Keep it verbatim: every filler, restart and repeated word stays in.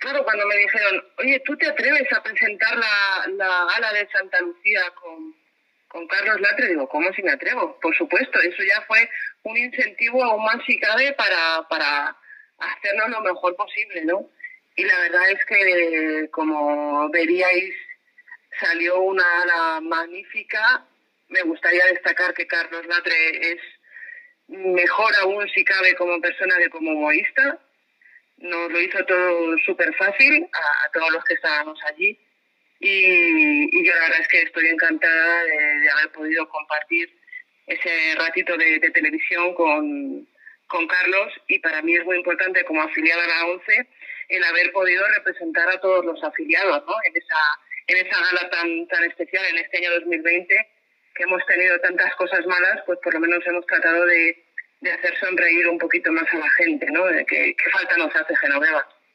claro, cuando me dijeron, oye, ¿tú te atreves a presentar la, la gala de Santa Lucía con, con Carlos Latre? Digo, ¿cómo si me atrevo? Por supuesto, eso ya fue un incentivo aún más si cabe para, para hacerlo lo mejor posible, ¿no? Y la verdad es que, como veríais, salió una gala magnífica. Me gustaría destacar que Carlos Latre es mejor aún si cabe como persona que como humorista. Nos lo hizo todo súper fácil a, a todos los que estábamos allí y, y yo la verdad es que estoy encantada de, de haber podido compartir ese ratito de, de televisión con, con Carlos, y para mí es muy importante como afiliada a la ONCE el haber podido representar a todos los afiliados, ¿no? en esa en esa gala tan tan especial en este año dos mil veinte, que hemos tenido tantas cosas malas, pues por lo menos hemos tratado de de hacer sonreír un poquito más a la gente, ¿no? De que, que falta nos hace Genoveva.